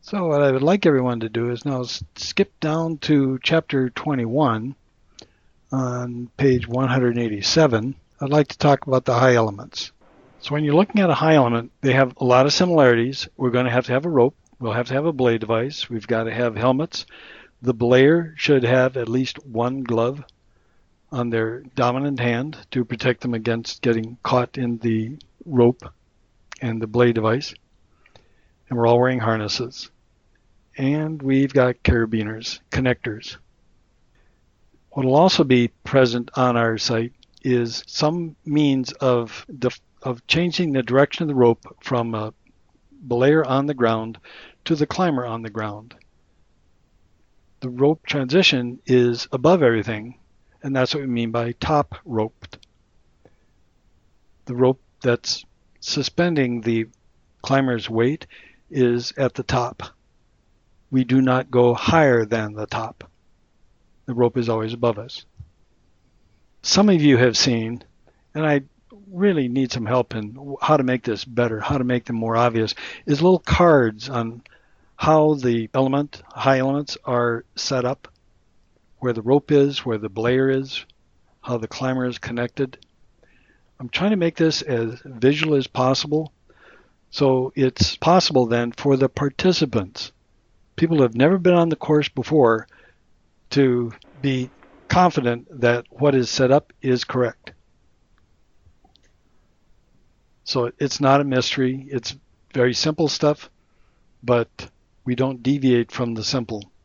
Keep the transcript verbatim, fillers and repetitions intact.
So what I would like everyone to do is now skip down to chapter twenty-one on page one hundred eighty-seven. I'd like to talk about the high elements. So when you're looking at a high element, they have a lot of similarities. We're going to have to have a rope. We'll have to have a belay device. We've got to have helmets. The belayer should have at least one glove on their dominant hand to protect them against getting caught in the rope and the belay device. And we're all wearing harnesses. And we've got carabiners, connectors. What will also be present on our site is some means of def- of changing the direction of the rope from a belayer on the ground to the climber on the ground. The rope transition is above everything, and that's what we mean by top roped. The rope that's suspending the climber's weight is at the top. We do not go higher than the top. The rope is always above us. Some of you have seen, and I really need some help in how to make this better, how to make them more obvious, is little cards on how the element, high elements are set up, where the rope is, where the belayer is, how the climber is connected. I'm trying to make this as visual as possible, so it's possible then for the participants, people who have never been on the course before, to be confident that what is set up is correct. So it's not a mystery. It's very simple stuff, but we don't deviate from the simple.